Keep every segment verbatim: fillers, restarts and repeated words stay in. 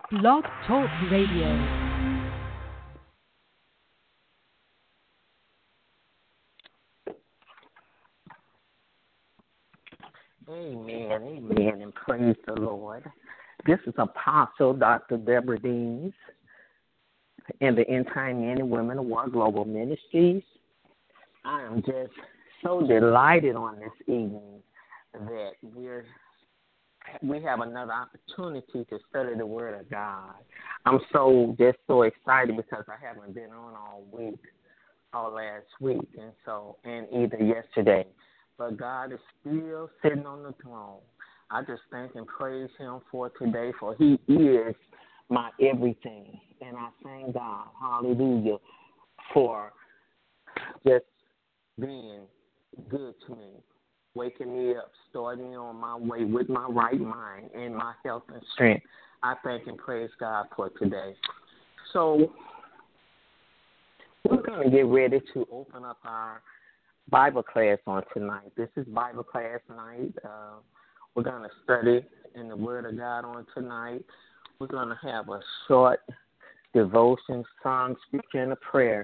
Blog Talk Radio. Amen, amen, and praise the Lord. This is Apostle Doctor Deborah Deans and the End Time Men and Women of War Global Ministries. I am just so delighted on this evening that we're we have another opportunity to study the Word of God. I'm so just so excited because I haven't been on all week, all last week, and so and either yesterday. But God is still sitting on the throne. I just thank and praise Him for today, for He is my everything. And I thank God, hallelujah, for just being good to me, waking me up, starting me on my way with my right mind and my health and strength. I thank and praise God for today. So we're going to get ready to open up our Bible class on tonight. This is Bible class night. Uh, we're going to study in the Word of God on tonight. We're going to have a short devotion, song, scripture, and a prayer.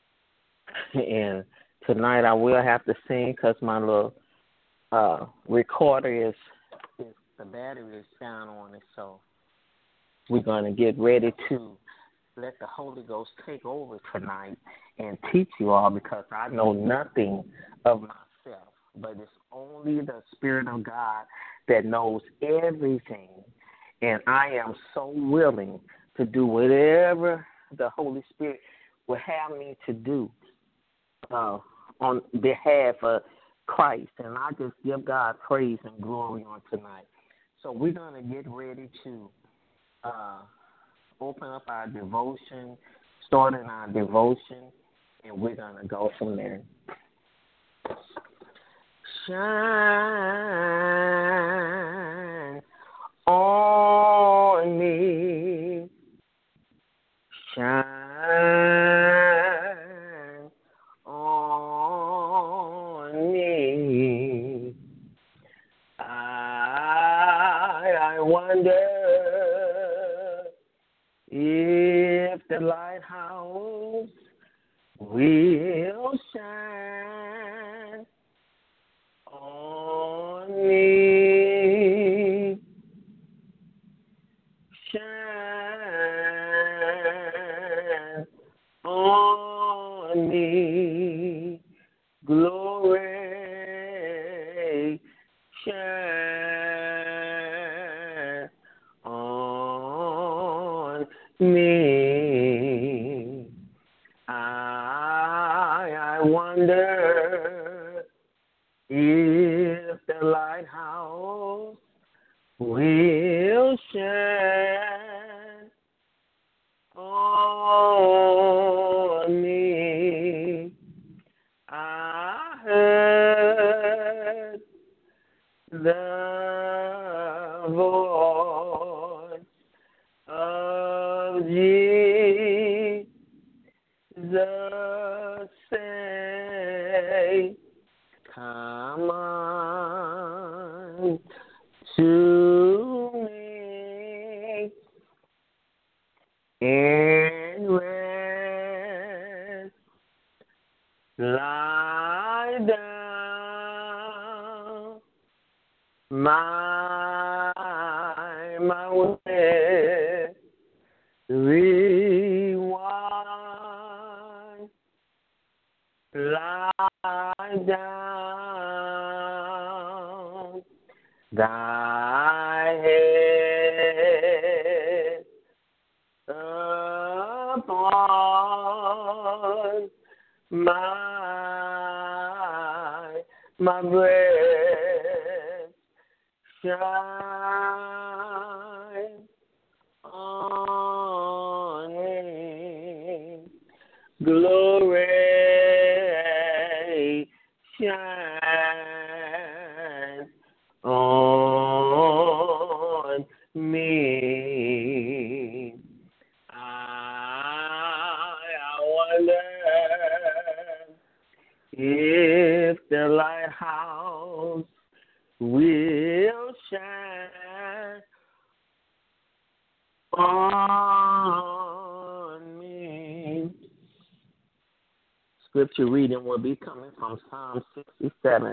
And tonight I will have to sing because my little uh, recorder is, is, the battery is down on it. So we're going to get ready to let the Holy Ghost take over tonight and teach you all, because I know nothing of myself, but it's only the Spirit of God that knows everything. And I am so willing to do whatever the Holy Spirit will have me to do uh, on behalf of Christ. And I just give God praise and glory on tonight. So we're going to get ready to uh, open up our devotion, starting our devotion, and we're going to go from there. Shine on me, shine on me. I, I wonder if the lighthouse will shine on me, shine on me, glory, shine on me. I, I wonder if the lighthouse will shine on me. I heard the voice of Jesus say, come on to me and rest, lie down, my, my weary one, lie down, thy head upon my, my breast, shine on me, glory, shine on me. I, I wonder if the lighthouse will shine on scripture reading will be coming from Psalm sixty-seven.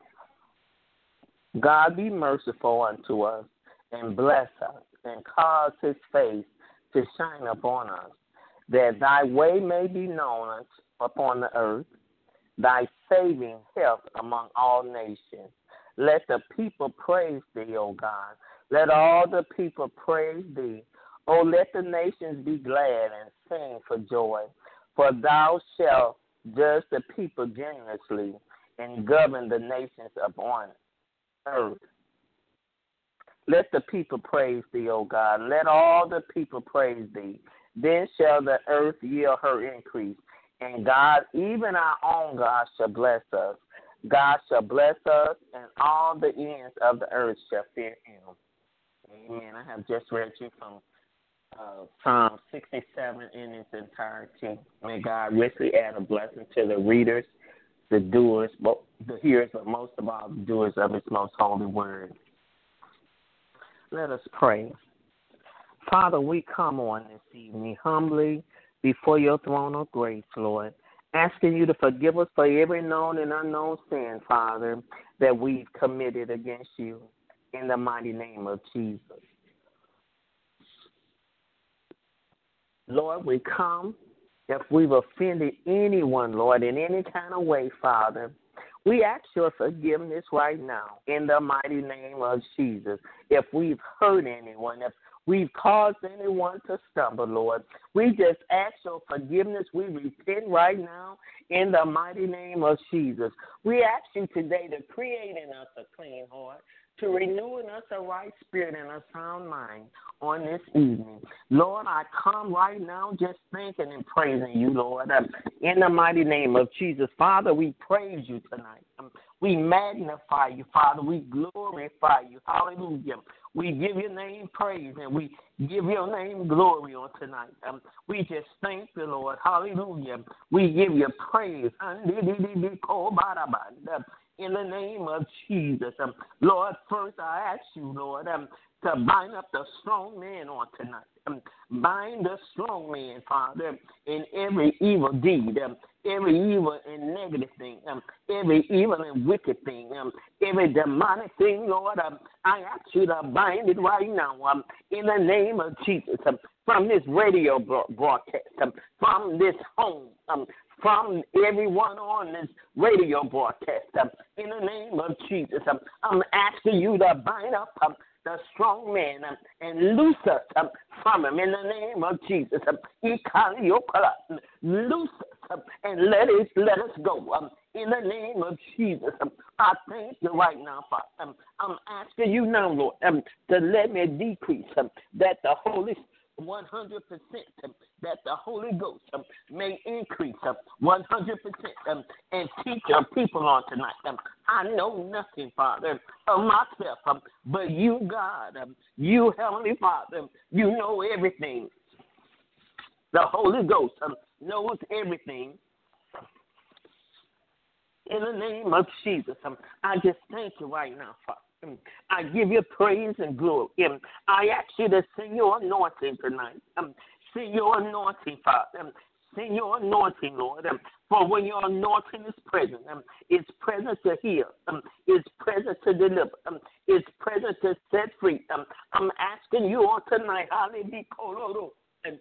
God be merciful unto us and bless us and cause his face to shine upon us, that thy way may be known upon the earth, thy saving health among all nations. Let the people praise thee, O God. Let all the people praise thee. O let the nations be glad and sing for joy. For thou shalt judge the people generously and govern the nations upon earth. Let the people praise thee, O God. Let all the people praise thee. Then shall the earth yield her increase. And God, even our own God, shall bless us. God shall bless us, and all the ends of the earth shall fear him. Amen. I have just read you from uh, Psalm sixty-seven in its entirety. May God richly add a blessing to the readers, the doers, the hearers, but most of all, the doers of his most holy word. Let us pray. Father, we come on this evening humbly before your throne of grace, Lord, asking you to forgive us for every known and unknown sin, Father, that we've committed against you in the mighty name of Jesus. Lord, we come. If we've offended anyone, Lord, in any kind of way, Father, we ask your forgiveness right now in the mighty name of Jesus. If we've hurt anyone, if we've caused anyone to stumble, Lord, we just ask your forgiveness. We repent right now in the mighty name of Jesus. We ask you today to create in us a clean heart, to renew in us a right spirit and a sound mind on this evening. Lord, I come right now just thanking and praising you, Lord, um, in the mighty name of Jesus. Father, we praise you tonight. Um, we magnify you, Father. We glorify you. Hallelujah. We give your name praise and we give your name glory on tonight. Um, we just thank the Lord. Hallelujah. We give you praise. In the name of Jesus. Um, Lord, first I ask you, Lord, um, to bind up the strong man on tonight. Um, bind the strong man, Father, in every evil deed, um, every evil and negative thing, um, every evil and wicked thing, um, every demonic thing, Lord. Um, I ask you to bind it right now um, in the name of Jesus. Um, from this radio broadcast, um, from this home, um, from everyone on this radio broadcast, um, in the name of Jesus, um, I'm asking you to bind up um, the strong man um, and loose us um, from him in the name of Jesus. Um, loose us um, and let us, let us go um, in the name of Jesus. Um, I thank you right now, Father. Um, I'm asking you now, Lord, um, to let me decrease, um, that the Holy Spirit one hundred percent um, that the Holy Ghost um, may increase um, one hundred percent um, and teach your people on tonight. Um, I know nothing, Father, of myself, um, but you, God, um, you, Heavenly Father, um, you know everything. The Holy Ghost um, knows everything. In the name of Jesus, um, I just thank you right now, Father. I give you praise and glory. Um, I ask you to send your anointing tonight. Um, send your anointing, Father. Um, send your anointing, Lord. Um, for when your anointing is present, um, it's present to heal. Um, it's present to deliver. Um, it's present to set free. Um, I'm asking you on tonight, hallelujah, and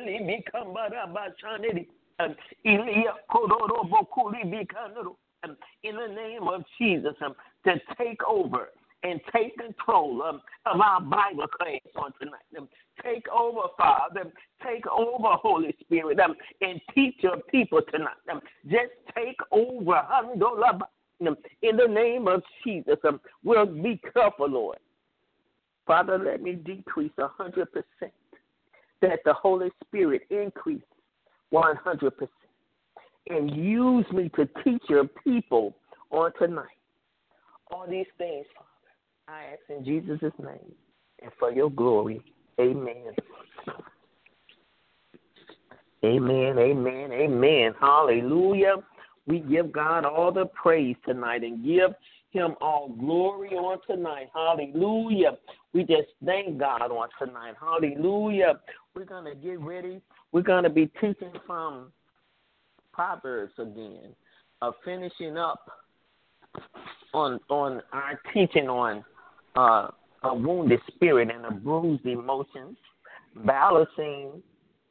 in the name of Jesus, um, to take over and take control um, of our Bible class on tonight. Um, take over, Father. Take over, Holy Spirit, um, and teach your people tonight. Um, just take over. Um, in the name of Jesus, um, we'll be careful, Lord. Father, let me decrease one hundred percent, that the Holy Spirit increase one hundred percent, and use me to teach your people on tonight. All these things, Father, I ask in Jesus' name and for your glory. Amen. Amen, amen, amen. Hallelujah. We give God all the praise tonight and give him all glory on tonight. Hallelujah. We just thank God on tonight. Hallelujah. We're going to get ready. We're going to be teaching from Proverbs again, of finishing up on on our teaching on uh, a wounded spirit and a bruised emotions, balancing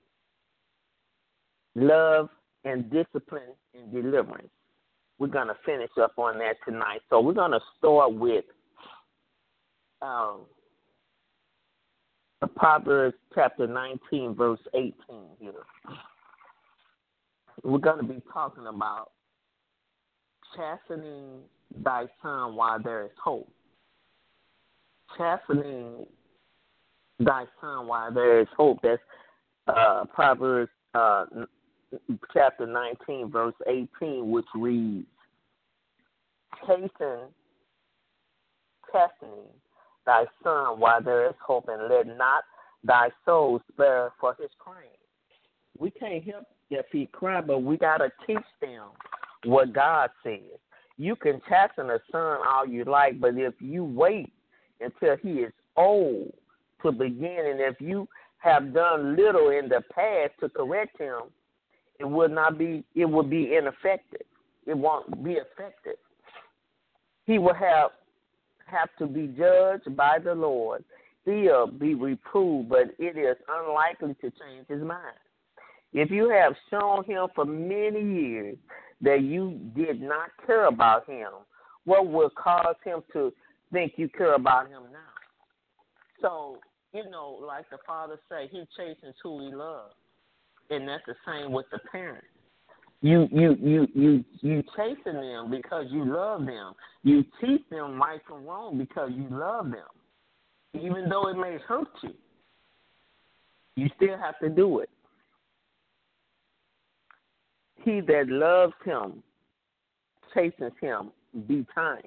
love and discipline and deliverance. We're going to finish up on that tonight. So we're going to start with um, Proverbs chapter nineteen, verse eighteen here. We're going to be talking about chastening thy son while there is hope. Chastening thy son while there is hope. That's uh, Proverbs uh, chapter nineteen, verse eighteen, which reads, Chasten, chastening thy son while there is hope, and let not thy soul spare for his crying. We can't help if he cry, but we got to teach them what God says. You can chasten a son all you like, but if you wait until he is old to begin, and if you have done little in the past to correct him, it would not be, it would be ineffective. It won't be effective. He will have have to be judged by the Lord. He'll be reproved, but it is unlikely to change his mind. If you have shown him for many years that you did not care about him, what will cause him to think you care about him now? So, you know, like the father say, he chastens who he loves. And that's the same with the parents. You you you you you chasten them because you love them. You teach them right from wrong because you love them. Even though it may hurt you, you still have to do it. He that loves him chastens him betimes.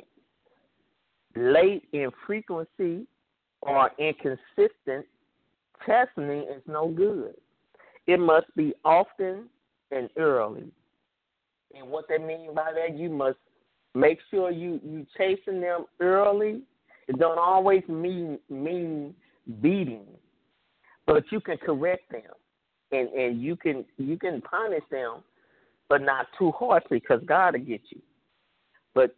Late in frequency or inconsistent chastening is no good. It must be often and early. And what they mean by that, you must make sure you, you chasten them early. It don't always mean mean beating, but you can correct them, and, and you can you can punish them, but not too harshly, because God will get you. But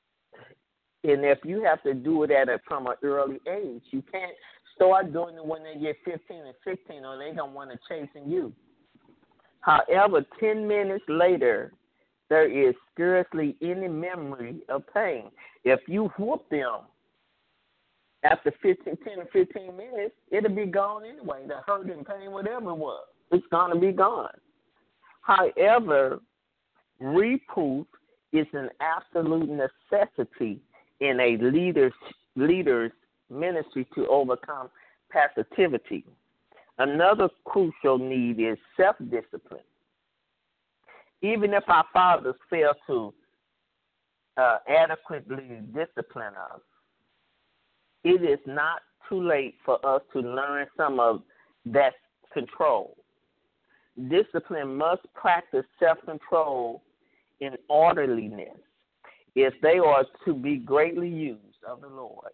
and if you have to do it at a, from an early age, you can't start doing it when they get fifteen and sixteen, or they're gonna want to chasten you. However, ten minutes later, there is scarcely any memory of pain. If you whoop them after fifteen, ten or fifteen minutes, it'll be gone anyway. The hurt and pain, whatever it was, it's going to be gone. However, reproof is an absolute necessity in a leader's, leader's ministry to overcome passivity. Another crucial need is self-discipline. Even if our fathers fail to uh, adequately discipline us, it is not too late for us to learn some of that control. Discipline must practice self-control in orderliness if they are to be greatly used of the Lord.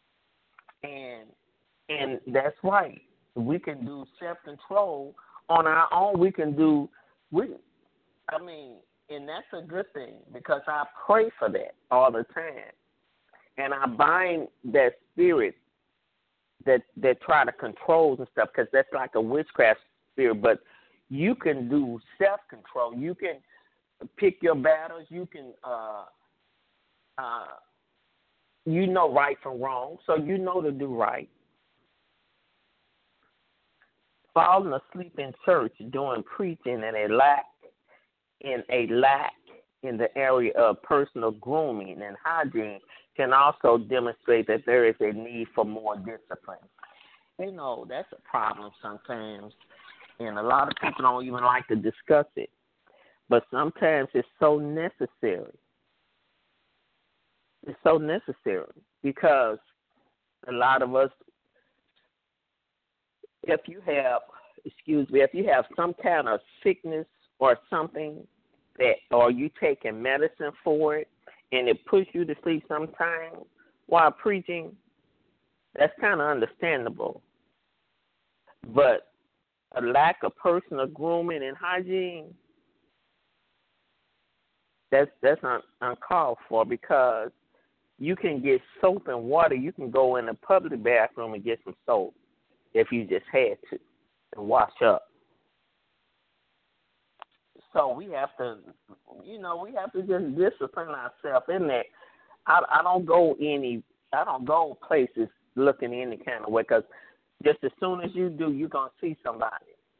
And and that's right. We can do self-control on our own. We can do, we, I mean, and that's a good thing, because I pray for that all the time. And I bind that spirit that that try to control and stuff, because that's like a witchcraft spirit. But you can do self-control. You can pick your battles. You can, uh, uh, you know right from wrong, so you know to do right. Falling asleep in church doing preaching and a lack in a lack in the area of personal grooming and hygiene can also demonstrate that there is a need for more discipline. You know, that's a problem sometimes, and a lot of people don't even like to discuss it. But sometimes it's so necessary. It's so necessary because a lot of us, if you have, excuse me, if you have some kind of sickness or something that, or you taking medicine for it, and it puts you to sleep sometimes while preaching, that's kind of understandable. But a lack of personal grooming and hygiene, That's that's un, uncalled for because you can get soap and water. You can go in the public bathroom and get some soap if you just had to and wash up. So we have to, you know, we have to just discipline ourselves in that. I, I don't go any, I don't go places looking any kind of way because just as soon as you do, you're gonna see somebody.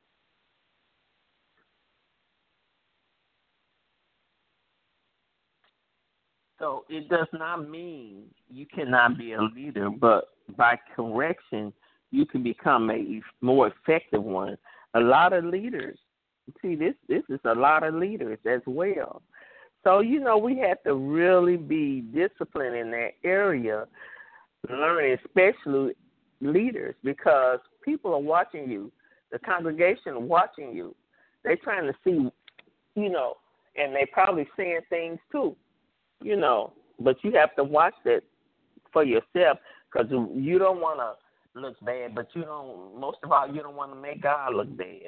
So it does not mean you cannot be a leader, but by correction, you can become a more effective one. A lot of leaders, see, this this is a lot of leaders as well. So, you know, we have to really be disciplined in that area, learning, especially leaders, because people are watching you. The congregation are watching you. They're trying to see, you know, and they probably seeing things too. You know, but you have to watch that for yourself because you don't want to look bad, but you don't, most of all, you don't want to make God look bad.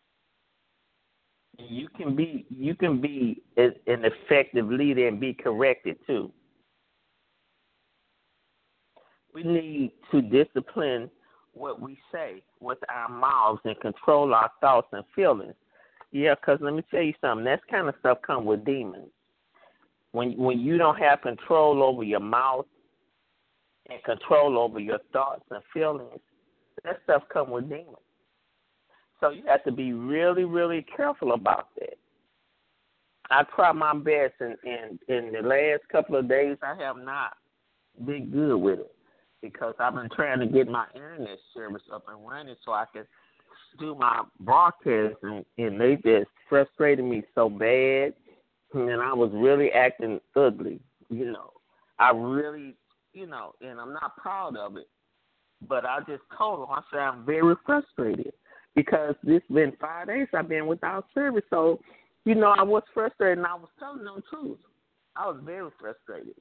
You can be, you can be an effective leader and be corrected too. We need to discipline what we say with our mouths and control our thoughts and feelings. Yeah, because let me tell you something, that kind of stuff comes with demons. When when you don't have control over your mouth and control over your thoughts and feelings, that stuff comes with demons. So you have to be really, really careful about that. I try my best, and in, in, in the last couple of days, I have not been good with it because I've been trying to get my internet service up and running so I can do my broadcast, and, and they just frustrated me so bad. And I was really acting ugly, you know. I really, you know, and I'm not proud of it. But I just told them, I said, I'm very frustrated because this been five days I've been without service. So, you know, I was frustrated and I was telling them the truth. I was very frustrated.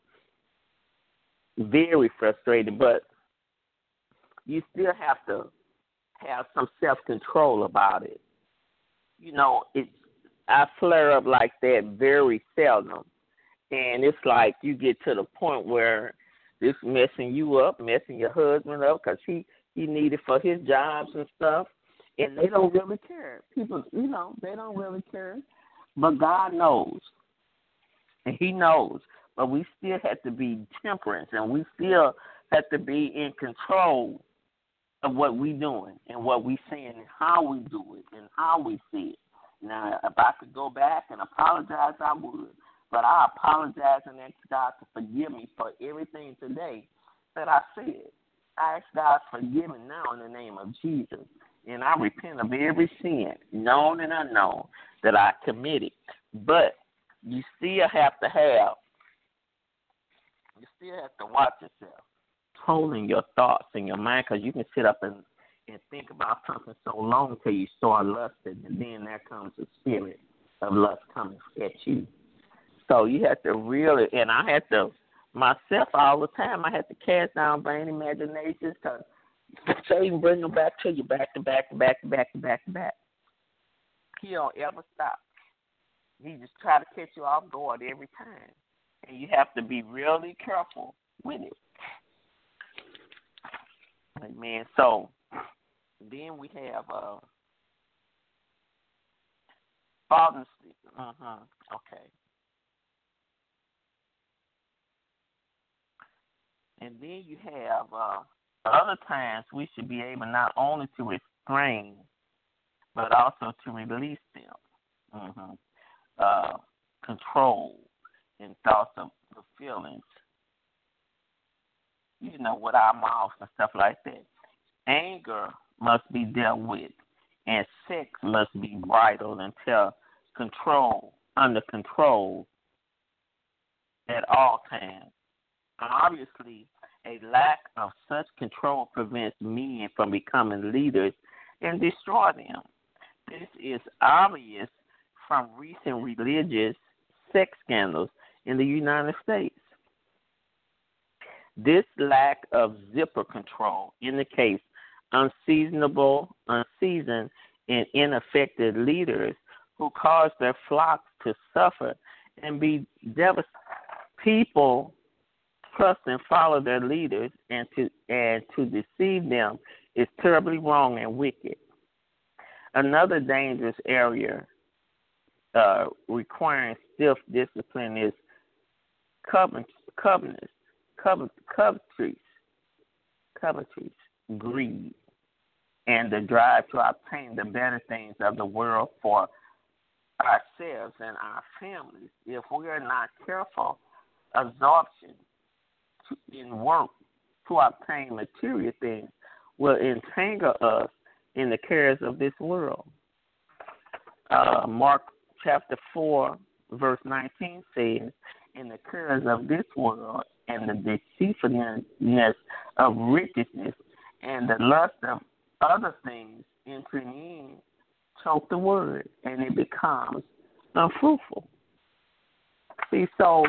Very frustrated. But you still have to have some self-control about it. You know, it's, I flare up like that very seldom. And it's like you get to the point where it's messing you up, messing your husband up because he, he need it for his jobs and stuff. And they don't really care. People, you know, they don't really care. But God knows. And he knows. But we still have to be temperance and we still have to be in control of what we doing and what we saying and how we do it and how we see it. Now, if I could go back and apologize, I would. But I apologize and ask God to forgive me for everything today that I said. I ask God to forgive me now in the name of Jesus. And I repent of every sin, known and unknown, that I committed. But you still have to have, you still have to watch yourself, controlling your thoughts in your mind, because you can sit up and and think about something so long until you start lusting, and then there comes the spirit of lust coming at you. So you have to really, and I had to, myself all the time, I had to cast down vain imaginations because Satan bring them back to you, back to back to back to back to back to back. He don't ever stop. He just try to catch you off guard every time. And you have to be really careful with it. Amen. So, then we have uh, Father's Day. Uh-huh. Okay. And then you have uh, other times we should be able not only to restrain, but also to release them. Mm-hmm. Uh, control and thoughts of the feelings. You know, with our mouths and stuff like that. Anger must be dealt with, and sex must be bridled until control, under control at all times. Obviously, a lack of such control prevents men from becoming leaders and destroy them. This is obvious from recent religious sex scandals in the United States. This lack of zipper control indicates unseasonable, unseasoned, and ineffective leaders who cause their flocks to suffer and be devastated. People trust and follow their leaders, and to and to deceive them is terribly wrong and wicked. Another dangerous area uh, requiring stiff discipline is covet, covetous, covet, covetous, covetous, greed, and the drive to obtain the better things of the world for ourselves and our families. If we are not careful, absorption in work to obtain material things will entangle us in the cares of this world. Uh, Mark chapter four, verse nineteen says, in the cares of this world and the deceitfulness of richness and the lust of other things entering in choke the word, and it becomes unfruitful. See, so,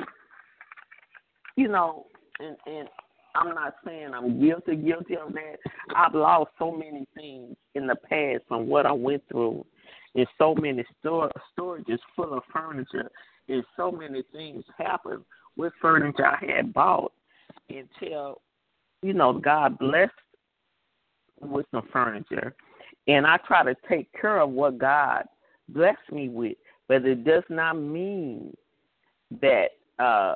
you know, and, and I'm not saying I'm guilty, guilty of that. I've lost so many things in the past from what I went through. There's so many store, storages full of furniture. There's so many things happen with furniture I had bought until, you know, God blessed with some furniture. And I try to take care of what God blessed me with. But it does not mean that uh,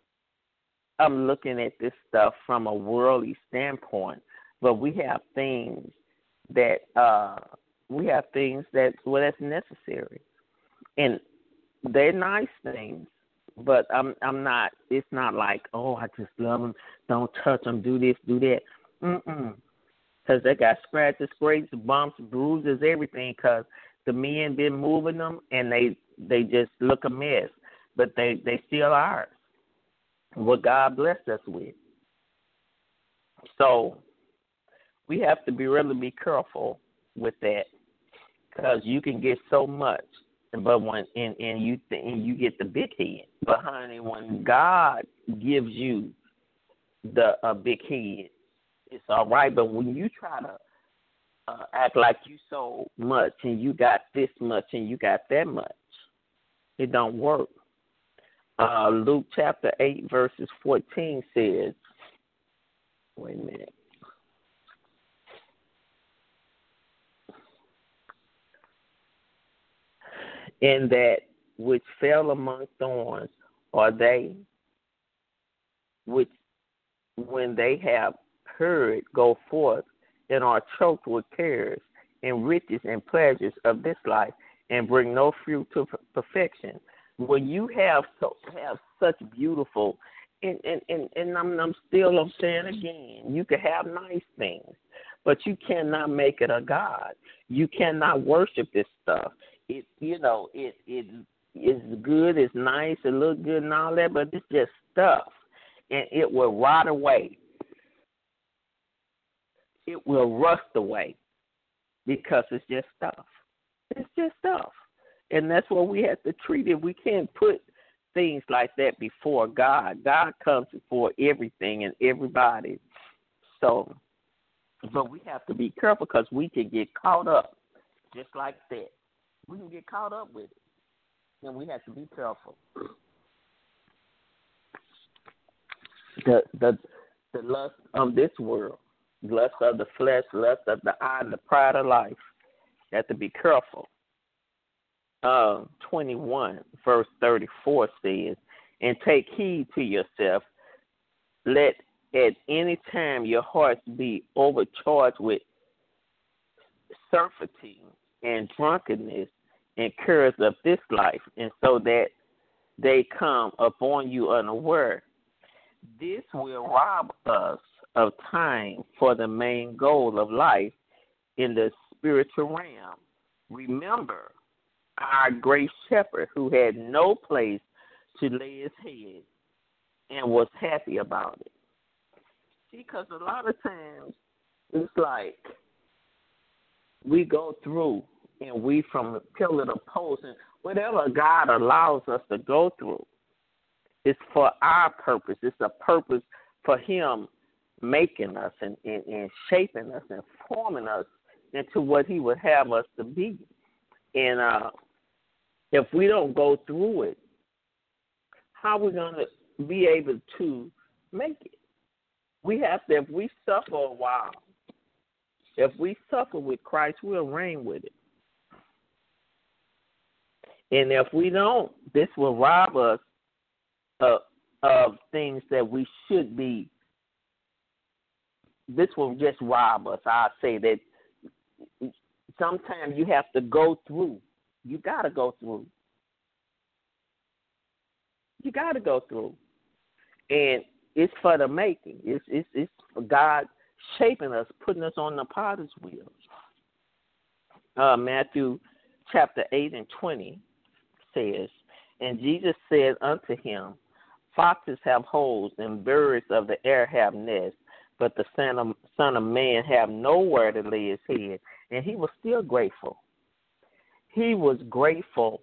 I'm looking at this stuff from a worldly standpoint. But we have things that uh, we have things that well that's necessary, and they're nice things. But I'm I'm not. It's not like, oh, I just love them. Don't touch them. Do this. Do that. Mm-mm. Because they got scratches, scrapes, bumps, bruises, everything. Because the men been moving them, and they they just look a mess. But they they still ours. What God blessed us with. So we have to be really be careful with that, because you can get so much, but when and, and you and you get the big head. But honey, when God gives you the a big head, it's all right. But when you try to uh, act like you so much and you got this much and you got that much, it don't work. Uh, Luke chapter eight verses fourteen says, wait a minute. In that which fell among thorns are they which, when they have heard, go forth and are choked with cares and riches and pleasures of this life, and bring no fruit to perfection. When you have so have such beautiful, and and, and, and I'm, I'm still I'm saying again, you can have nice things, but you cannot make it a God. You cannot worship this stuff. It you know it it is good, it's nice, it looks good and all that, but it's just stuff, and it will rot away. It will rust away because it's just stuff. It's just stuff, and that's what we have to treat it. We can't put things like that before God. God comes before everything and everybody. So, but we have to be careful because we can get caught up just like that. We can get caught up with it, and we have to be careful. The the the lust of this world, lust of the flesh, lust of the eye, the pride of life. You have to be careful. Uh, twenty-one, verse thirty-four says, and take heed to yourself. Let at any time your hearts be overcharged with surfeiting and drunkenness and cares of this life, and so that they come upon you unaware. This will rob us of time for the main goal of life in the spiritual realm. Remember our great shepherd who had no place to lay his head and was happy about it. See, because a lot of times it's like we go through and we from pillar to post, and whatever God allows us to go through, it's for our purpose. It's a purpose for him making us and, and, and shaping us and forming us into what he would have us to be. And uh, if we don't go through it, how we're going to be able to make it. We have to, if we suffer a while, if we suffer with Christ, we'll reign with it. And if we don't, this will rob us of, of things that we should be. This will just rob us. I say that sometimes you have to go through. You got to go through. You got to go through. And it's for the making. It's, it's, it's for God shaping us, putting us on the potter's wheel. Uh, Matthew chapter eight and twenty says, and Jesus said unto him, foxes have holes, and birds of the air have nests, but the son of, son of Man have nowhere to lay his head. And he was still grateful. He was grateful.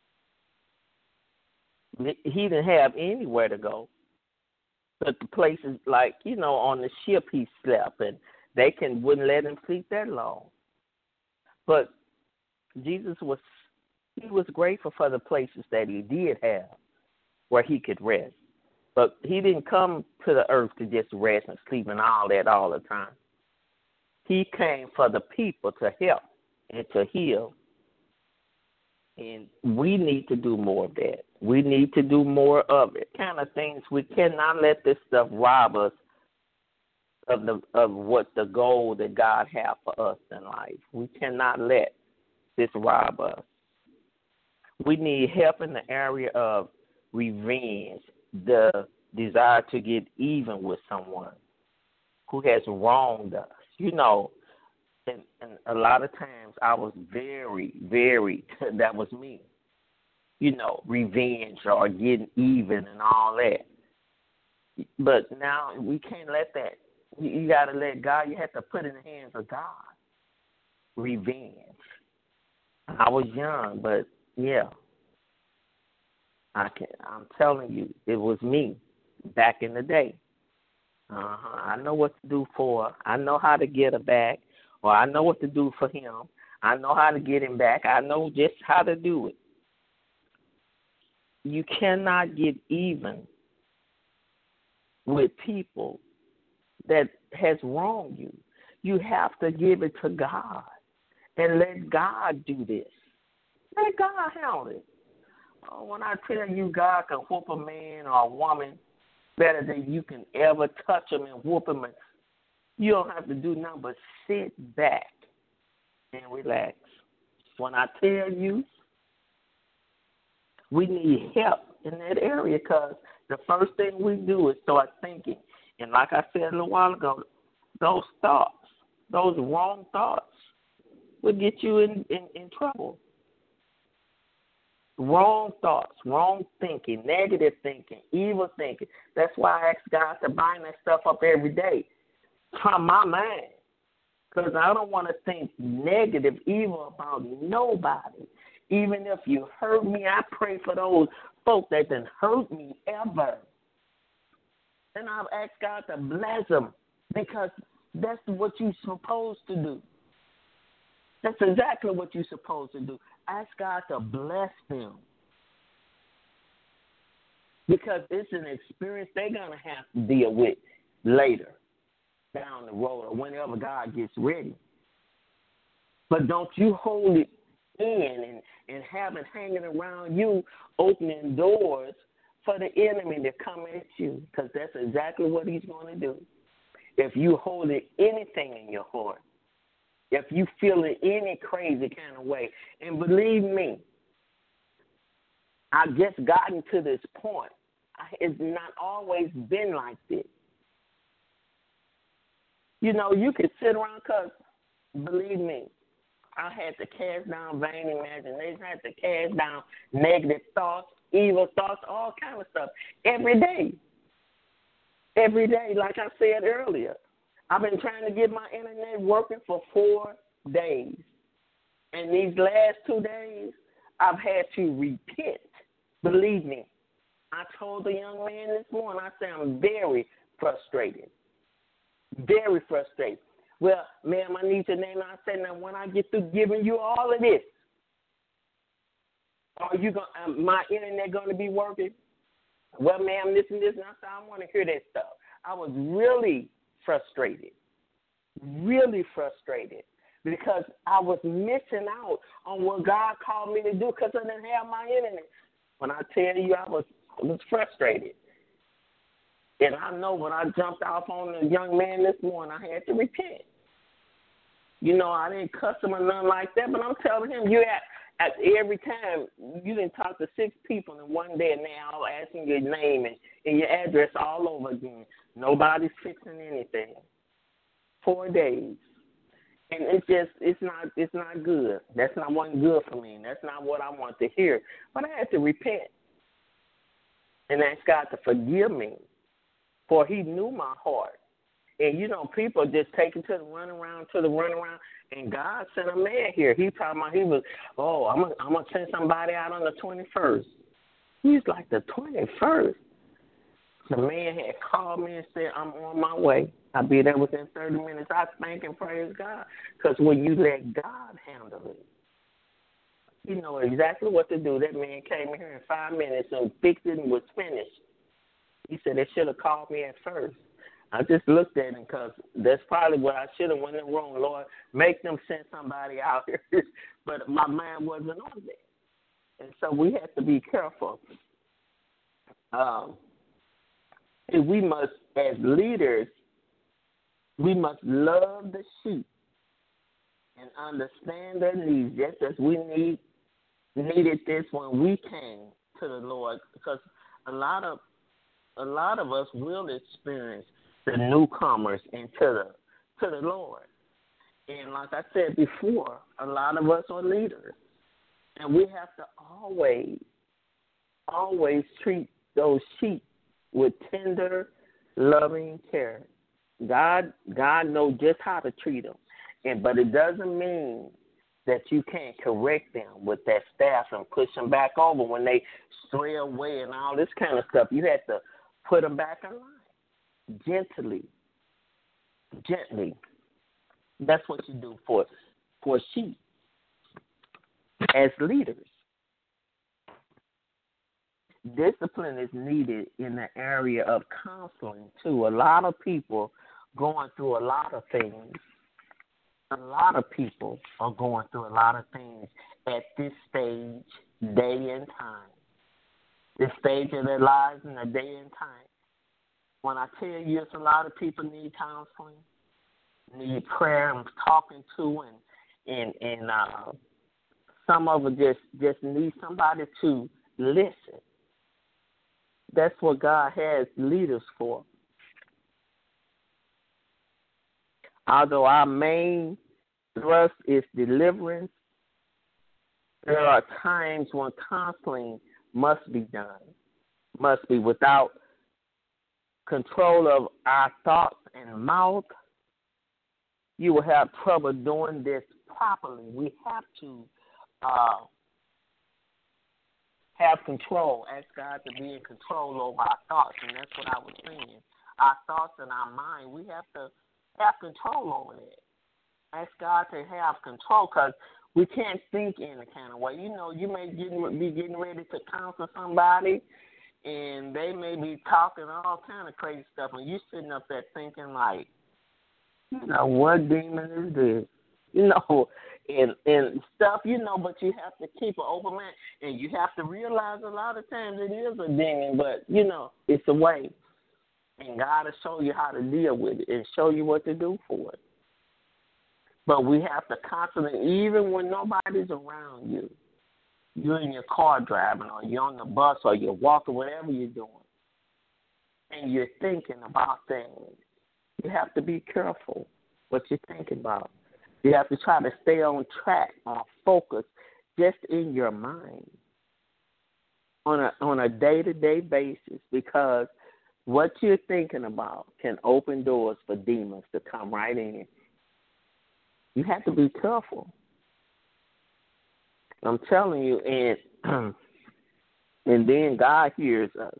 He didn't have anywhere to go. But the places like, you know, on the ship he slept, and they can wouldn't let him sleep that long. But Jesus was he was grateful for the places that he did have where he could rest. But he didn't come to the earth to just rest and sleep and all that all the time. He came for the people to help and to heal. And we need to do more of that. We need to do more of it. Kind of things, we cannot let this stuff rob us of the of what the goal that God has for us in life. We cannot let this rob us. We need help in the area of revenge, the desire to get even with someone who has wronged us. You know, and, and a lot of times I was very, very, that was me. You know, revenge or getting even and all that. But now we can't let that. You, you got to let God, you have to put it in the hands of God. Revenge. I was young, but yeah. I can, I'm telling you, it was me back in the day. Uh-huh. I know what to do for her. I know how to get her back, or I know what to do for him. I know how to get him back. I know just how to do it. You cannot get even with people that has wronged you. You have to give it to God and let God do this. Let God handle it. Oh, when I tell you God can whoop a man or a woman better than you can ever touch them and whoop them, and you don't have to do nothing but sit back and relax. When I tell you, we need help in that area because the first thing we do is start thinking. And like I said a little while ago, those thoughts, those wrong thoughts will get you in, in, in trouble. Wrong thoughts, wrong thinking, negative thinking, evil thinking. That's why I ask God to bind that stuff up every day from my mind. Because I don't want to think negative, evil about nobody. Even if you hurt me, I pray for those folk that didn't hurt me ever. And I've asked God to bless them because that's what you're supposed to do. That's exactly what you're supposed to do. Ask God to bless them. Because it's an experience they're going to have to deal with later down the road or whenever God gets ready. But don't you hold it in and, and have it hanging around you, opening doors for the enemy to come at you, because that's exactly what he's going to do. If you hold it anything in your heart, if you feel it any crazy kind of way, and believe me, I've just gotten to this point. It's not always been like this. You know, you can sit around because, believe me, I had to cast down vain imagination. I had to cast down negative thoughts, evil thoughts, all kind of stuff every day. Every day, like I said earlier. I've been trying to get my internet working for four days. And these last two days, I've had to repent. Believe me. I told the young man this morning, I said, I'm very frustrated. Very frustrated. Well, ma'am, I need your name. I said, now, when I get through giving you all of this, are you going? Um, my internet going to be working? Well, ma'am, this and this, and I said, I don't want to hear that stuff. I was really frustrated, really frustrated because I was missing out on what God called me to do because I didn't have my internet. When I tell you I was, I was frustrated. And I know when I jumped off on the young man this morning, I had to repent. You know, I didn't cuss him or nothing like that, but I'm telling him, you at, at every time, you didn't talk to six people in one day, and now asking your name and, and your address all over again. Nobody's fixing anything. Four days. And it's just, it's not, it's not good. That's not one good for me. That's not what I want to hear. But I had to repent and ask God to forgive me, for he knew my heart. And, you know, people just take it to the runaround, to the runaround, and God sent a man here. He talking about he was, oh, I'm going I'm to send somebody out on the twenty-first. He's like, the twenty-first? The man had called me and said, I'm on my way. I'll be there within thirty minutes. I thank and praise God, because when you let God handle it, you know exactly what to do. That man came in here in five minutes and fixed it and was finished. He said they should have called me at first. I just looked at him because that's probably what I should have went in wrong. Lord, make them send somebody out here. But my mind wasn't on that. And so we have to be careful. Um, and we must, as leaders, we must love the sheep and understand their needs, just as we need needed this when we came to the Lord. Because a lot of a lot of us will experience the newcomers into the to the Lord. And like I said before, a lot of us are leaders. And we have to always, always treat those sheep with tender, loving care. God God knows just how to treat them. And but it doesn't mean that you can't correct them with that staff and push them back over when they stray away and all this kind of stuff. You have to put them back in line. Gently, gently. That's what you do for for sheep as leaders. Discipline is needed in the area of counseling too. A lot of people going through a lot of things. A lot of people are going through a lot of things at this stage, day and time. This stage of their lives and the day and time. When I tell you, it's a lot of people need counseling, need prayer and talking to, and and and uh, some of them just just need somebody to listen. That's what God has leaders for. Although our main thrust is deliverance, there are times when counseling must be done, must be without control of our thoughts and mouth. You will have trouble doing this properly. We have to uh, have control. Ask God to be in control over our thoughts, and that's what I was saying. Our thoughts and our mind, we have to have control over that. Ask God to have control, because we can't think in a kind of way. You know, you may get, be getting ready to counsel somebody, and they may be talking all kind of crazy stuff, and you sitting up there thinking like, you know, what demon is this? You know, and and stuff, you know, but you have to keep an open mind, and you have to realize a lot of times it is a demon, but, you know, it's a way. And God will show you how to deal with it and show you what to do for it. But we have to constantly, even when nobody's around you, you're in your car driving, or you're on the bus, or you're walking, whatever you're doing, and you're thinking about things, you have to be careful what you're thinking about. You have to try to stay on track, on focus, just in your mind on a on a day-to-day basis, because what you're thinking about can open doors for demons to come right in. You have to be careful. I'm telling you, and and then God hears us.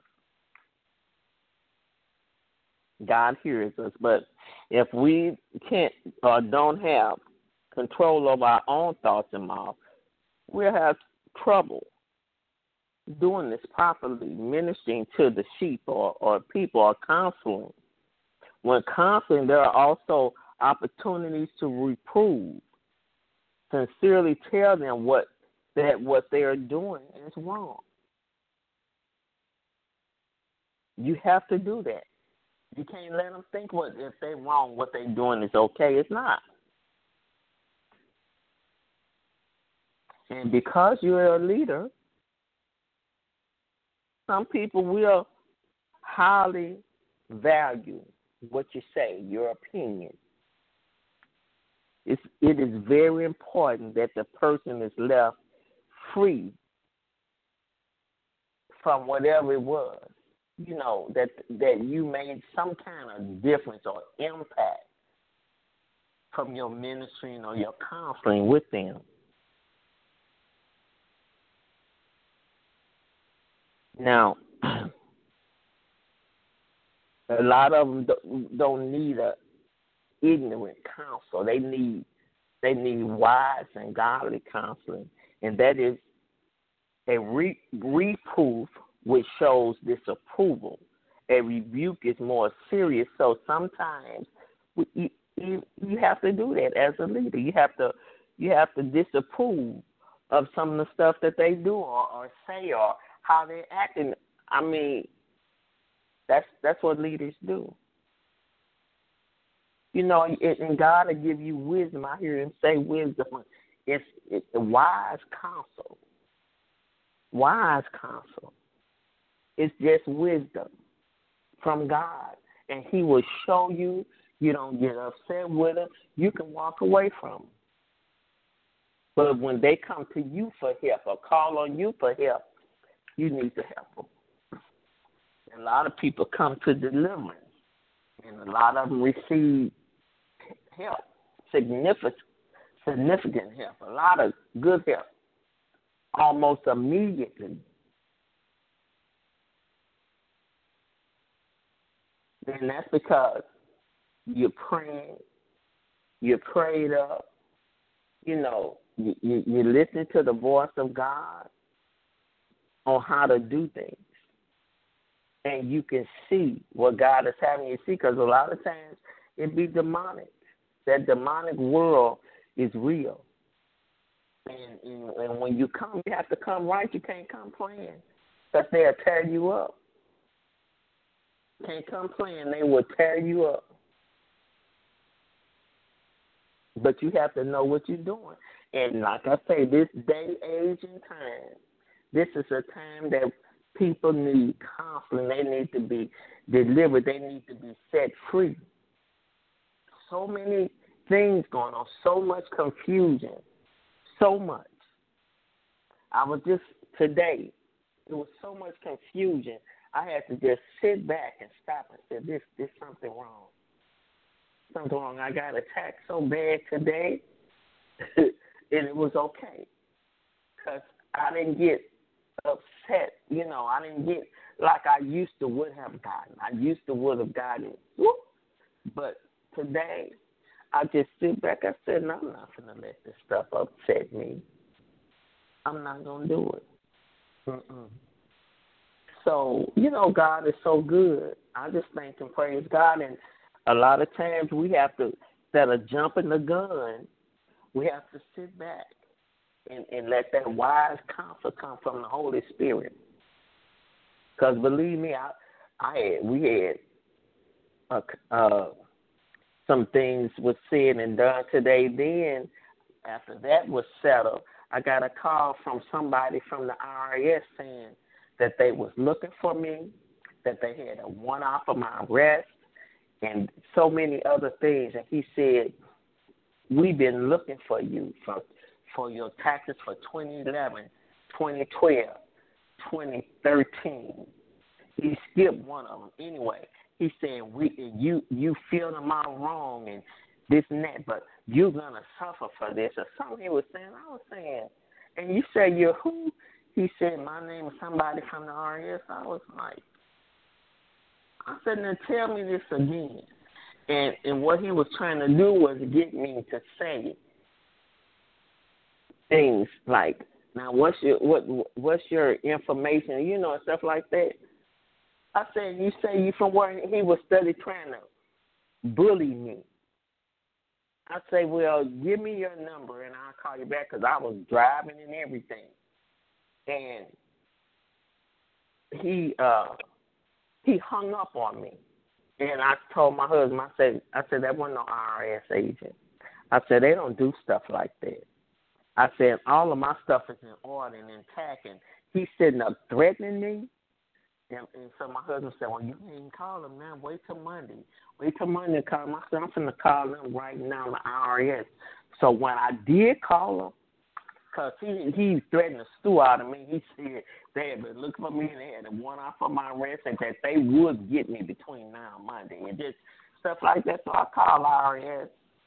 God hears us. But if we can't or don't have control over our own thoughts and mouth, we'll have trouble. doing this properly, ministering to the sheep or, or people or counseling. When counseling, there are also opportunities to reprove, sincerely tell them what that what they are doing is wrong. You have to do that. You can't let them think what if they're wrong, what they're doing is okay. It's not. And because you're a leader, some people will highly value what you say, your opinion. It's, it is very important that the person is left free from whatever it was, you know, that that you made some kind of difference or impact from your ministering or your counseling with them. Now, a lot of them don't need a ignorant counsel. They need they need wise and godly counseling, and that is a re- reproof which shows disapproval. A rebuke is more serious. So sometimes we, you, you you have to do that as a leader. You have to you have to disapprove of some of the stuff that they do or, or say or how they're acting. I mean, that's that's what leaders do. You know, and God will give you wisdom. I hear him say wisdom. It's, it's the wise counsel. Wise counsel. It's just wisdom from God. And he will show you. You don't get upset with them. You can walk away from them. But when they come to you for help or call on you for help, you need to help them. And a lot of people come to deliverance, and a lot of them receive help, significant, significant help, a lot of good help, almost immediately. And that's because you're praying, you're prayed up, you know, you, you, you listen to the voice of God on how to do things. And you can see what God is having you see, because a lot of times it be demonic. That demonic world is real. And, and, and when you come, you have to come right. You can't come playing, because they'll tear you up. Can't come playing. They will tear you up. But you have to know what you're doing. And like I say, this day, age, and time, this is a time that people need counseling. They need to be delivered. They need to be set free. So many things going on, so much confusion, so much. I was just today, there was so much confusion. I had to just sit back and stop and say, this, this something wrong. Something wrong. I got attacked so bad today, and it was okay, because I didn't get upset. You know, I didn't get like I used to would have gotten. I used to would have gotten, whoop. But today, I just sit back. I said, no, I'm not going to let this stuff upset me. I'm not going to do it. Mm-mm. So, you know, God is so good. I just thank and praise God. And a lot of times we have to, instead of jumping the gun, we have to sit back and, and let that wise counsel come from the Holy Spirit. Because believe me, I, I had, we had a, uh, some things was said and done today. Then, after that was settled, I got a call from somebody from the I R S saying that they was looking for me, that they had a one-off of my arrest, and so many other things. And he said, we've been looking for you for for your taxes for twenty eleven, twenty twelve, twenty thirteen. He skipped one of them. Anyway, he said, we you you feel them all wrong and this and that, but you're going to suffer for this. Or something he was saying. I was saying, and you say you're who? He said, my name is somebody from the I R S. I was like, I said, now tell me this again. And and what he was trying to do was get me to say things like, Now, what's your what what's your information? You know, and stuff like that. I said, you say you from where he was study trying to bully me. I say, well, give me your number and I'll call you back because I was driving and everything. And he uh, he hung up on me. And I told my husband, I said, I said, that wasn't no I R S agent. I said, they don't do stuff like that. I said, all of my stuff is in order and intact. And he's sitting up threatening me. And, and so my husband said, well, you ain't call him now. Wait till Monday. Wait till Monday to call him. I said, I'm going to call him right now, the I R S. So when I did call him, because he, he threatened the stew out of me, he said they had been looking for me and they had a one off for my arrest and that they would get me between now and Monday. And just stuff like that. So I called I R S.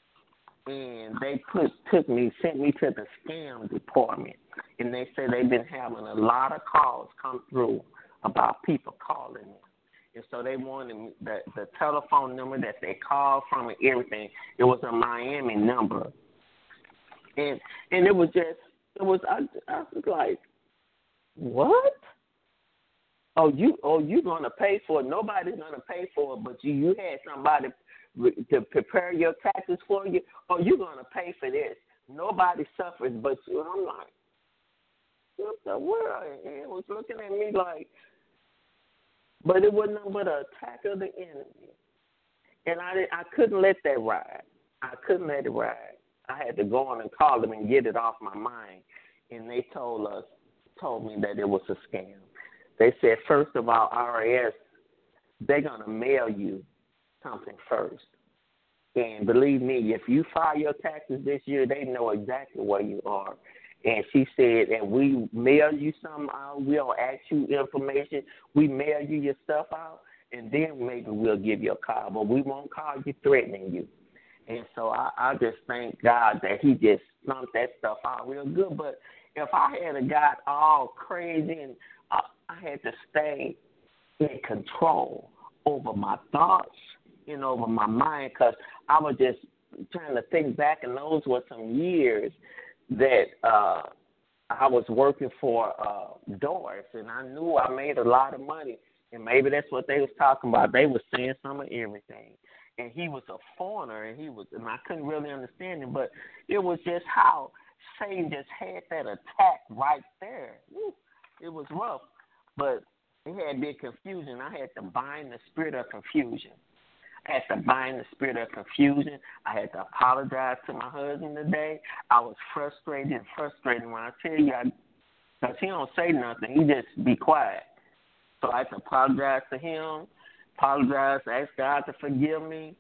And they put took me, sent me to the scam department. And they said they've been having a lot of calls come through about people calling me. And so they wanted me, the, the telephone number that they called from and everything. It was a Miami number. And and it was just, it was, I, I was like, what? Oh, you, oh, you're going to pay for it. Nobody's going to pay for it, but you, you had somebody to prepare your taxes for you, or you're going to pay for this. Nobody suffers but you. And I'm like, what the world? And it was looking at me like, but it wasn't nothing but an attack of the enemy. And I, I couldn't let that ride. I couldn't let it ride. I had to go on and call them and get it off my mind. And they told us, told me that it was a scam. They said, first of all, I R S, they're going to mail you something first. And believe me, if you file your taxes this year, they know exactly where you are. And she said, and we mail you something out, we'll ask you information, we mail you your stuff out, and then maybe we'll give you a call, but we won't call you threatening you. And so I, I just thank God that he just stumped that stuff out real good. But if I had got all crazy and I, I had to stay in control over my thoughts, you know, over my mind, because I was just trying to think back, and those were some years that uh, I was working for uh, Doris, and I knew I made a lot of money, and maybe that's what they was talking about. They was saying some of everything, and he was a foreigner, and he was, and I couldn't really understand him, but it was just how Satan just had that attack right there. Woo, it was rough, but it had been confusion. I had to bind the spirit of confusion. I had to bind the spirit of confusion. I had to apologize to my husband today. I was frustrated and frustrated when I tell you, because he don't say nothing. He just be quiet. So I had to apologize to him, apologize, ask God to forgive me.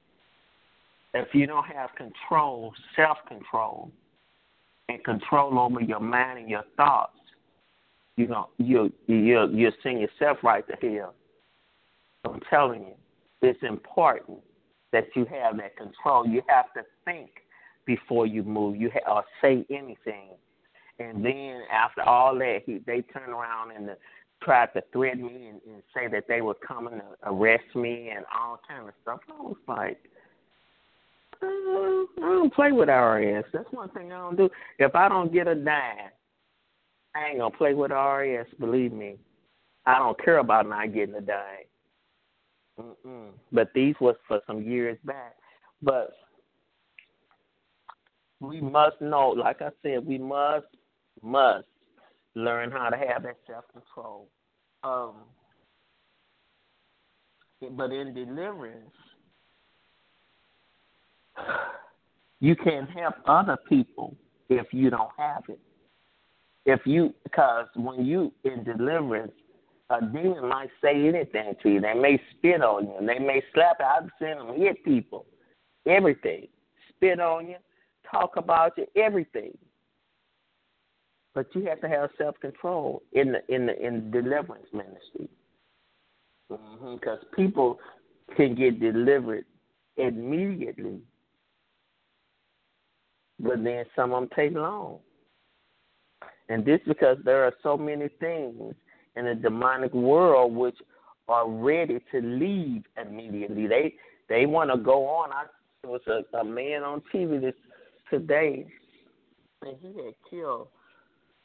If you don't have control, self-control, and control over your mind and your thoughts, you know, you you you'll send yourself right to hell. I'm telling you, it's important that you have that control. You have to think before you move, you ha- or say anything, and then after all that, he, they turn around and the, tried to threaten me and, and say that they were coming to arrest me and all kind of stuff. I was like, uh, I don't play with I R S. That's one thing I don't do. If I don't get a dime, I ain't gonna play with I R S. Believe me, I don't care about not getting a dime. Mm-mm. But these was for some years back. But we must know, like I said, we must must learn how to have that self-control. Um, but in deliverance, you can help other people if you don't have it. If you, because when you in deliverance, a demon might say anything to you. They may spit on you. They may slap you. I've seen them hit people. Everything. Spit on you, talk about you, everything. But you have to have self-control in the in the in deliverance ministry, because mm-hmm. people can get delivered immediately, but then some of them take long. And this because there are so many things in the demonic world which are ready to leave immediately. They they want to go on. I there was a, a man on T V this today, and he had killed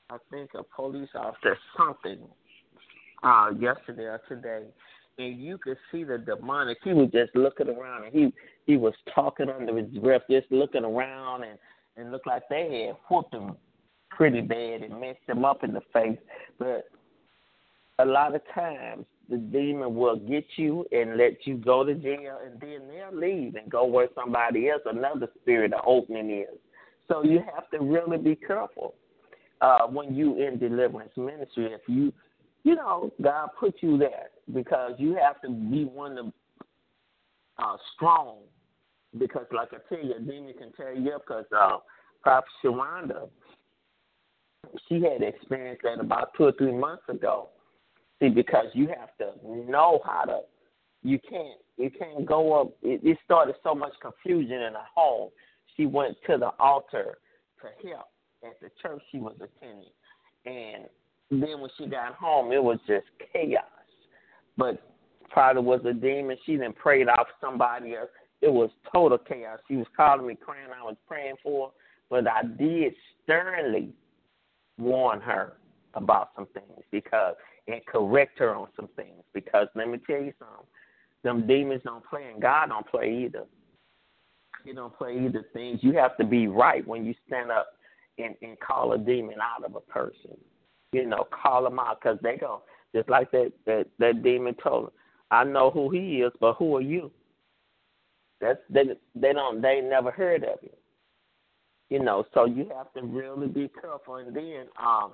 I think a police officer something uh, yesterday or today, and you could see the demonic. He was just looking around, and he he was talking under his breath, just looking around, and and looked like they had whooped him pretty bad and messed him up in the face. But a lot of times, the demon will get you and let you go to jail, and then they'll leave and go where somebody else, another spirit of opening is. So you have to really be careful uh, when you in deliverance ministry. If you, you know, God put you there because you have to be one of uh, strong. Because, like I tell you, a demon can tear you up. Because uh, Prophet Sharonda, she had experienced that about two or three months ago. See, because you have to know how to. You can't. You can't go up. It, it started so much confusion in her home. She went to the altar to help at the church she was attending, and then when she got home, it was just chaos. But probably was a demon. She then prayed off somebody else. It was total chaos. She was calling me, crying. I was praying for her, but I did sternly warn her about some things because and correct her on some things. Because let me tell you something, them demons don't play, and God don't play either. He don't play either things. You have to be right when you stand up and, and call a demon out of a person. You know, call them out because they go just like that, that that demon told her. I know who he is, but who are you? That's they they don't they never heard of you. You know, so you have to really be careful. And then um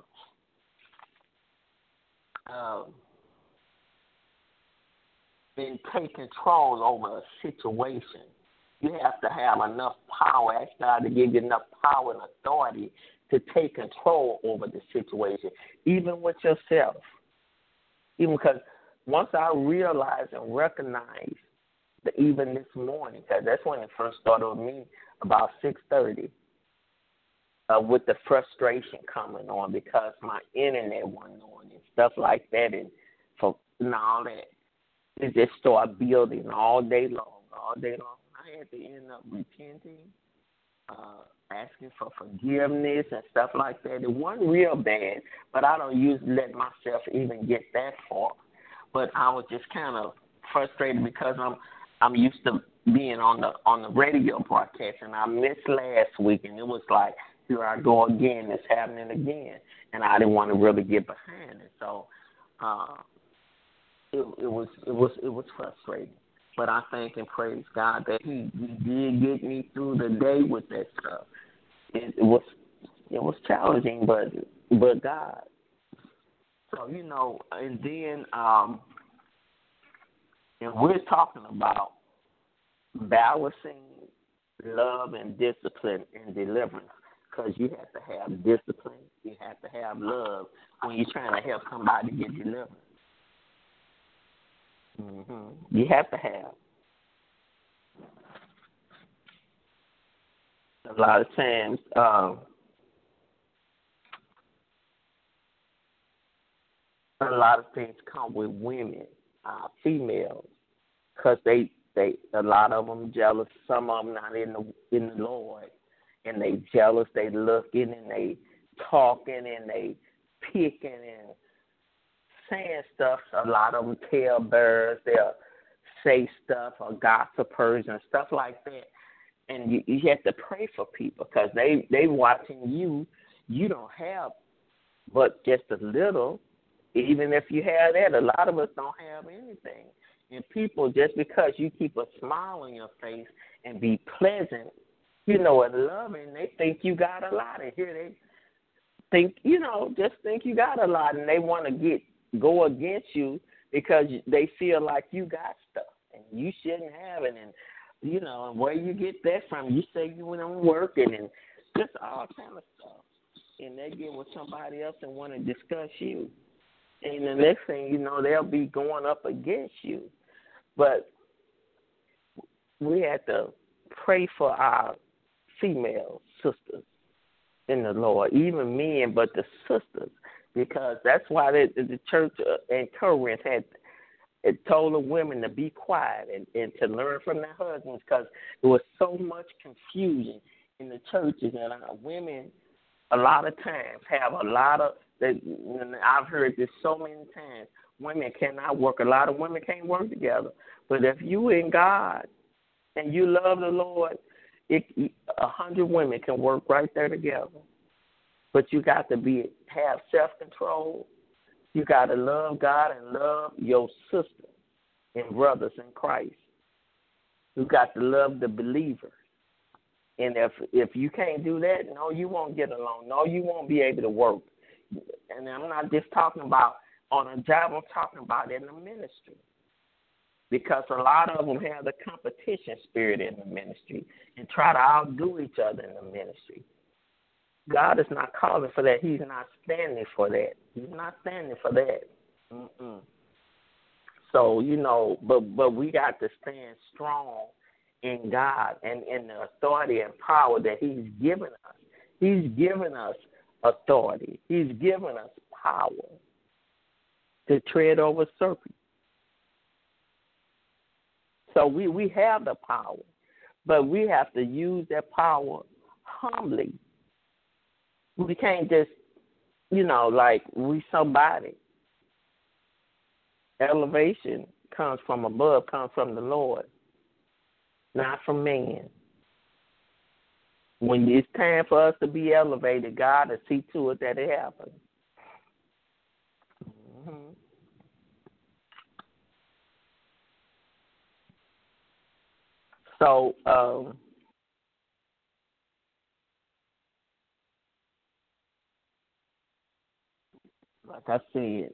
um and take control over a situation. You have to have enough power. Ask God to give you enough power and authority to take control over the situation, even with yourself. Even because once I realized and recognized that even this morning, because that's when it first started with me, about six thirty, uh, with the frustration coming on because my internet wasn't on and stuff like that, and for and all that. It just started building all day long, all day long. I had to end up repenting, uh, asking for forgiveness and stuff like that. It wasn't real bad, but I don't usually let myself even get that far. But I was just kind of frustrated because I'm I'm used to being on the on the radio broadcast, and I missed last week, and it was like, here I go again, it's happening again, and I didn't want to really get behind it. So uh, it, it was it was it was frustrating. But I thank and praise God that He, he did get me through the day with that stuff. It, it was it was challenging, but but God. So you know, and then um, and we're talking about balancing love and discipline in deliverance, because you have to have discipline, you have to have love when you're trying to help somebody get delivered. Mm-hmm. You have to have. A lot of times, um, a lot of things come with women, uh, females, because they, they, a lot of them jealous. Some of them not in the in the Lord, and they jealous. They looking and they talking and they picking and saying stuff. A lot of them tell birds. They'll say stuff or gossipers and stuff like that. And you, you have to pray for people because they they watching you. You don't have but just a little. Even if you have that, a lot of us don't have anything. And people, just because you keep a smile on your face and be pleasant, you know, and loving, they think you got a lot. And here they think, you know, just think you got a lot, and they want to get go against you because they feel like you got stuff and you shouldn't have it. And, you know, and where you get that from, you say you went on working and just all kind of stuff. And they get with somebody else and want to discuss you. And the next thing you know, they'll be going up against you. But we have to pray for our female sisters in the Lord, even men, but the sisters, because that's why the, the church in Corinth had it told the women to be quiet and, and to learn from their husbands, because there was so much confusion in the churches, and our women a lot of times have a lot of, that I've heard this so many times, women cannot work. A lot of women can't work together. But if you in God and you love the Lord, it, a hundred women can work right there together. But you got to be have self-control. You got to love God and love your sisters and brothers in Christ. You got to love the believer. And if if you can't do that, no, you won't get along. No, you won't be able to work. And I'm not just talking about on a job. I'm talking about in the ministry. Because a lot of them have the competition spirit in the ministry and try to outdo each other in the ministry. God is not calling for that. He's not standing for that. He's not standing for that. Mm-mm. So, you know, but but we got to stand strong in God and in the authority and power that He's given us. He's given us authority. He's given us power to tread over serpents. So we, we have the power, but we have to use that power humbly. We can't just, you know, like we somebody. Elevation comes from above, comes from the Lord, not from man. When it's time for us to be elevated, God will see to it that it happens. Mm-hmm. So, um, like I said,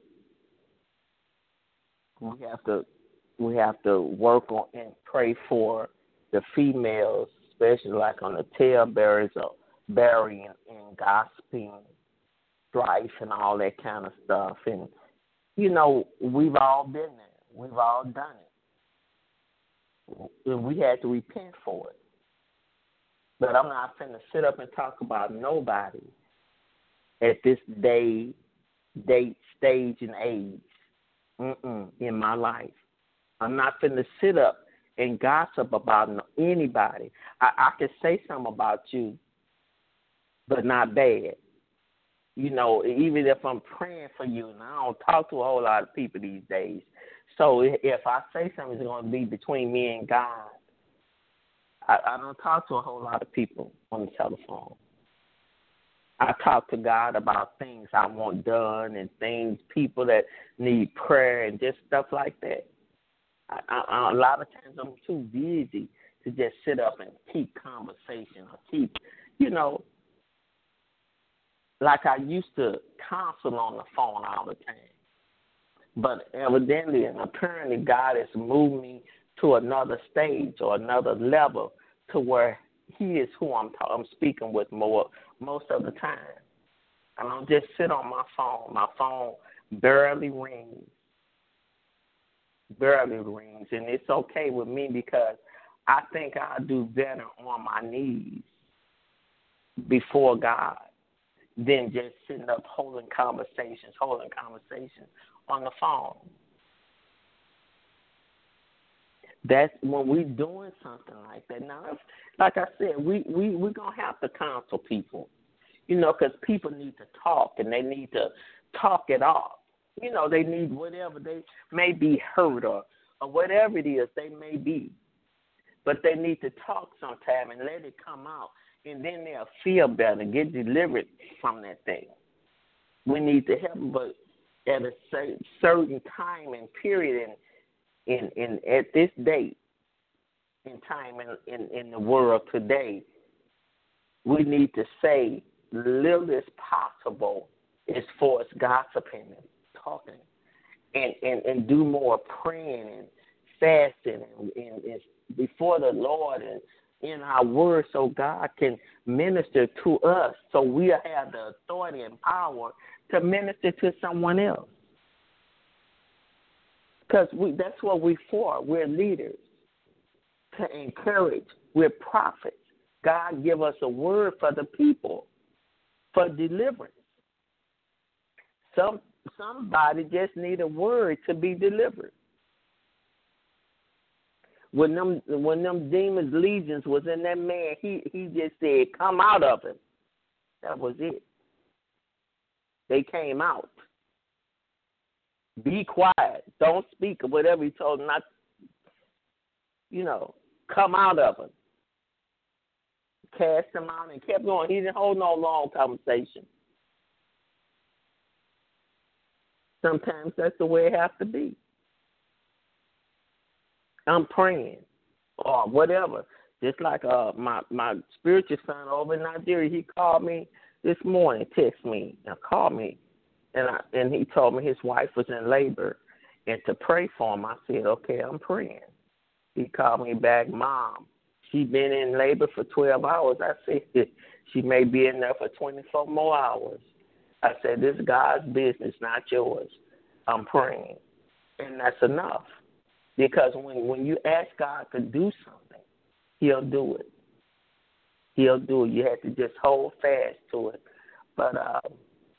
we have to we have to work on and pray for the females, especially like on the talebearers of burying and gossiping, strife, and all that kind of stuff. And you know, we've all been there. We've all done it. And we had to repent for it. But I'm not finna sit up and talk about nobody at this day, date, stage, and age Mm-mm, in my life. I'm not finna sit up and gossip about anybody. I, I can say something about you, but not bad. You know, even if I'm praying for you, and I don't talk to a whole lot of people these days. So if I say something, it's going to be between me and God. I, I don't talk to a whole lot of people on the telephone. I talk to God about things I want done and things, people that need prayer and just stuff like that. I, I, a lot of times I'm too busy to just sit up and keep conversation or keep, you know, like I used to counsel on the phone all the time. But evidently and apparently God has moved me to another stage or another level to where He is who I'm, ta- I'm speaking with more most of the time. I don't just sit on my phone. My phone barely rings. Barely rings. And it's okay with me because I think I'll do better on my knees before God than just sitting up holding conversations, holding conversations on the phone. That's when we're doing something like that. Now, if, like I said, we, we, we're going to have to counsel people, you know, because people need to talk and they need to talk it off. You know, they need whatever they may be hurt or, or whatever it is they may be. But they need to talk sometime and let it come out. And then they'll feel better, get delivered from that thing. We need to help them, but at a certain time and period in, in, in at this date in time in, in, in the world today, we need to say little as possible as far as gossiping and talking and, and, and do more praying and fasting and, and, and before the Lord and in our word so God can minister to us so we have the authority and power to minister to someone else. Because we, that's what we're for. We're leaders to encourage. We're prophets. God give us a word for the people for deliverance. Some Somebody just need a word to be delivered. When them when them demons, legions was in that man, he, he just said, come out of him. That was it. They came out. Be quiet. Don't speak or whatever he told them not, you know, come out of them. Cast them out and kept going. He didn't hold no long conversation. Sometimes that's the way it has to be. I'm praying or whatever. Just like uh, my, my spiritual son over in Nigeria, he called me this morning, text me, and called me. And I, and he told me his wife was in labor and to pray for him. I said, okay, I'm praying. He called me back, Mom, she been in labor for twelve hours. I said, she may be in there for twenty-four more hours. I said, this is God's business, not yours. I'm praying. And that's enough. Because when, when you ask God to do something, he'll do it. He'll do it. You have to just hold fast to it. But, um,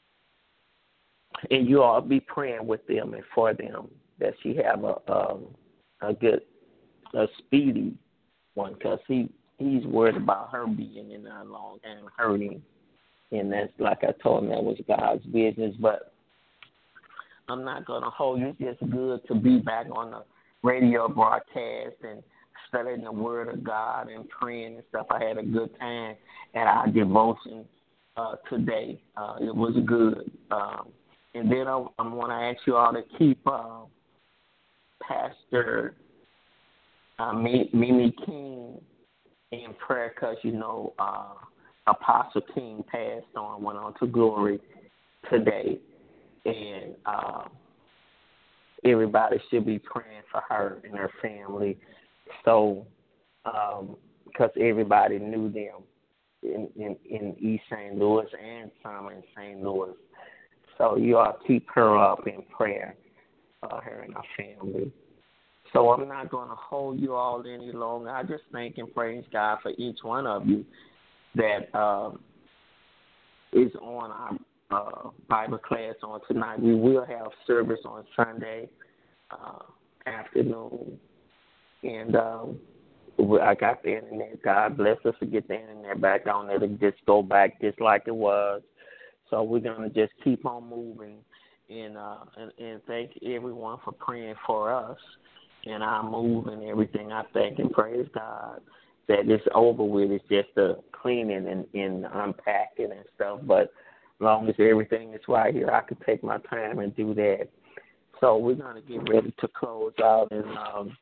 and you all be praying with them and for them that she have a um, a good, a speedy one, because he, he's worried about her being in there long and hurting. And that's, like I told him, that was God's business. But I'm not going to hold you. It's just good to be back on the radio broadcast and studying the Word of God and praying and stuff. I had a good time at our devotion uh, today. Uh, it was good. Um, and then I, I want to ask you all to keep uh, Pastor uh, Mimi King in prayer, because, you know, uh, Apostle King passed on, went on to glory today. And uh, everybody should be praying for her and her family. So, um, because everybody knew them in, in, in East Saint Louis and some in Saint Louis. So you all keep her up in prayer, uh, her and her family. So I'm not going to hold you all any longer. I just thank and praise God for each one of you that um, is on our uh, Bible class on tonight. We will have service on Sunday uh, afternoon. And um, I got the internet. God bless us to get the internet back on there to just go back just like it was. So we're going to just keep on moving. And, uh, and, and thank everyone for praying for us and our move and everything. I thank and praise God that it's over with. It's just the cleaning and, and unpacking and stuff. But as long as everything is right here, I can take my time and do that. So we're going to get ready to close out. And um,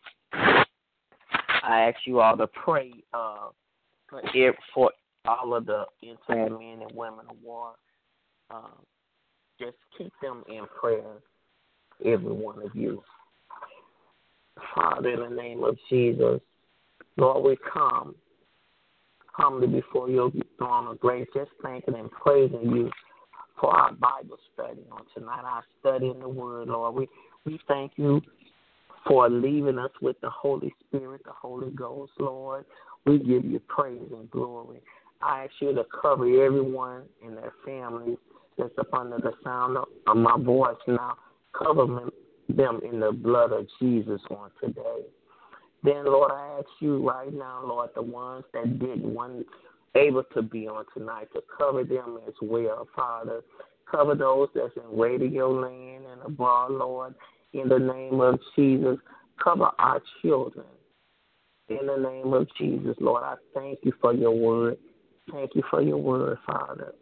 I ask you all to pray uh, for, for all of the inside men and women of war. Uh, just keep them in prayer, every one of you. Father, in the name of Jesus, Lord, we come humbly before your throne of grace, just thanking and praising you for our Bible study on tonight, our study in the Word, Lord. We, we thank you for leaving us with the Holy Spirit, the Holy Ghost, Lord. We give you praise and glory. I ask you to cover everyone and their families that's up under the sound of, of my voice now. Cover them, them in the blood of Jesus on today. Then, Lord, I ask you right now, Lord, the ones that didn't, one able to be on tonight, to cover them as well, Father. Cover those that's in radio land and abroad, Lord, in the name of Jesus. Cover our children in the name of Jesus, Lord. I thank you for your word. Thank you for your word, Father.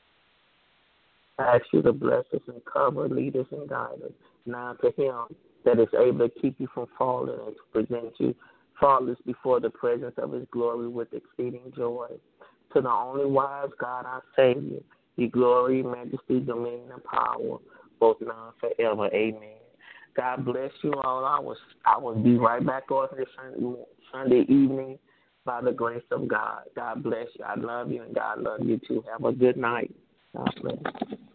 I ask you to bless us and cover, lead us and guide us. Now to him that is able to keep you from falling and to present you faultless before the presence of his glory with exceeding joy. To the only wise God, our Savior, be glory, majesty, dominion, and power, both now and forever. Amen. God bless you all. I will, I will be right back on here Sunday, Sunday evening by the grace of God. God bless you. I love you, and God love you too. Have a good night. God bless you.